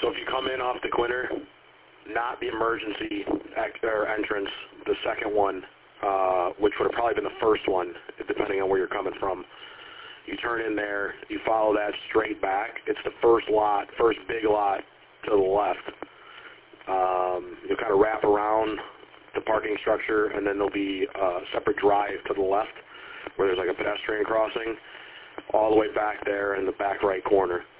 So if you come in off the Quinter, not the emergency entrance, the second one, which would have probably been the first one, depending on where you're coming from. You turn in there, you follow that straight back. It's the first big lot to the left. You'll kind of wrap around the parking structure, and then there'll be a separate drive to the left where there's like a pedestrian crossing, all the way back there in the back right corner.